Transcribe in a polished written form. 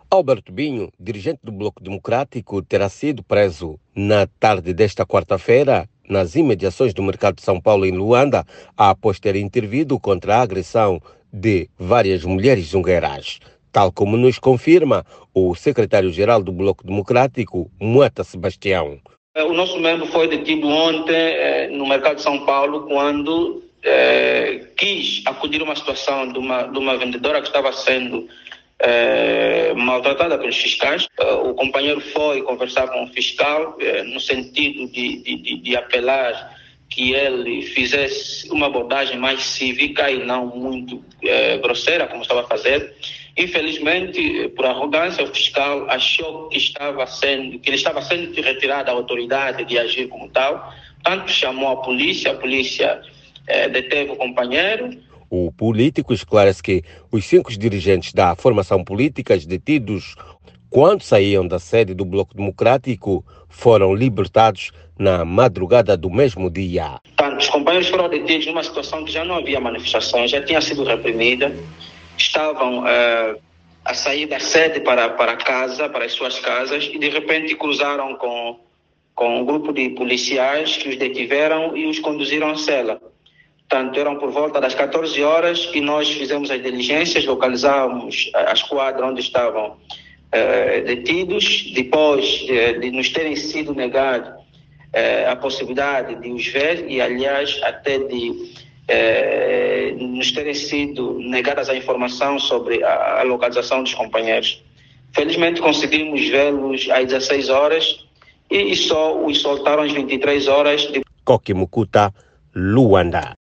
Alberto Binho, dirigente do Bloco Democrático, terá sido preso na tarde desta quarta-feira nas imediações do mercado de São Paulo, em Luanda, após ter intervido contra a agressão de várias mulheres zungueiras. Tal como nos confirma o secretário-geral do Bloco Democrático, Moeta Sebastião. O nosso membro foi detido ontem no mercado de São Paulo quando quis acudir a uma situação de uma vendedora que estava sendo maltratada pelos fiscais. O companheiro foi conversar com o fiscal no sentido de apelar que ele fizesse uma abordagem mais cívica e não muito grosseira, como estava a fazer. Infelizmente, por arrogância, o fiscal achou que ele estava sendo retirado da autoridade de agir como tal. Portanto, chamou a polícia deteve o companheiro. O político esclarece que os 5 dirigentes da formação política detidos quando saíam da sede do Bloco Democrático foram libertados na madrugada do mesmo dia. Portanto, os companheiros foram detidos numa situação que já não havia manifestações, já tinha sido reprimida, estavam a sair da sede para casa, para as suas casas, e de repente cruzaram com um grupo de policiais que os detiveram e os conduziram à cela. Portanto, eram por volta das 14 horas que nós fizemos as diligências, localizamos a esquadra onde estavam detidos, depois de nos terem sido negado a possibilidade de os ver e, aliás, até de nos terem sido negadas a informação sobre a localização dos companheiros. Felizmente, conseguimos vê-los às 16 horas e só os soltaram às 23 horas. Coque Mucuta, Luanda.